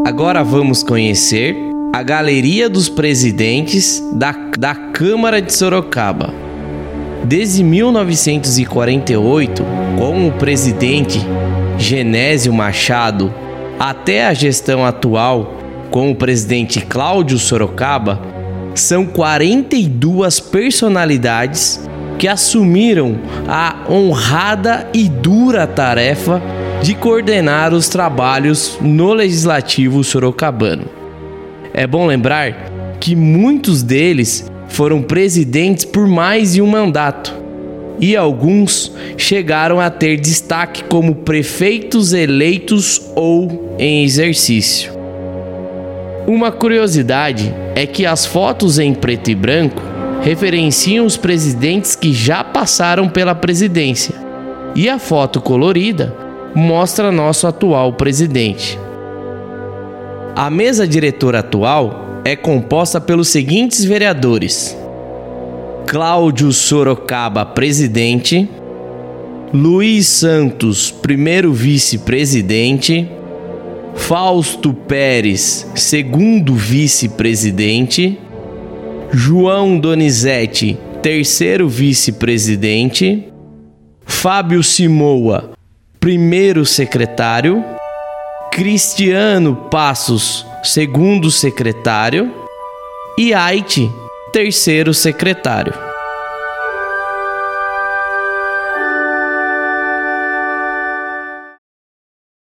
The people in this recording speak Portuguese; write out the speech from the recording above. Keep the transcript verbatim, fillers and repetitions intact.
Agora vamos conhecer a Galeria dos Presidentes da, da Câmara de Sorocaba. Desde mil novecentos e quarenta e oito, com o presidente Genésio Machado, até a gestão atual com o presidente Cláudio Sorocaba, são quarenta e duas personalidades que assumiram a honrada e dura tarefa de coordenar os trabalhos no Legislativo sorocabano. É bom lembrar que muitos deles foram presidentes por mais de um mandato e alguns chegaram a ter destaque como prefeitos eleitos ou em exercício. Uma curiosidade é que as fotos em preto e branco referenciam os presidentes que já passaram pela presidência e a foto colorida mostra nosso atual presidente. A mesa diretora atual é composta pelos seguintes vereadores: Cláudio Sorocaba, presidente; Luiz Santos, primeiro vice-presidente; Fausto Pérez, segundo vice-presidente; João Donizete, terceiro vice-presidente; Fábio Simoa, primeiro secretário; Cristiano Passos, segundo secretário; e Aite, terceiro secretário.